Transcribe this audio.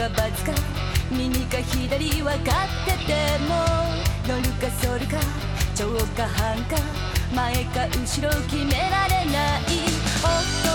かバツか右か左分かってても乗るか反るか超か半か前か後ろ決められない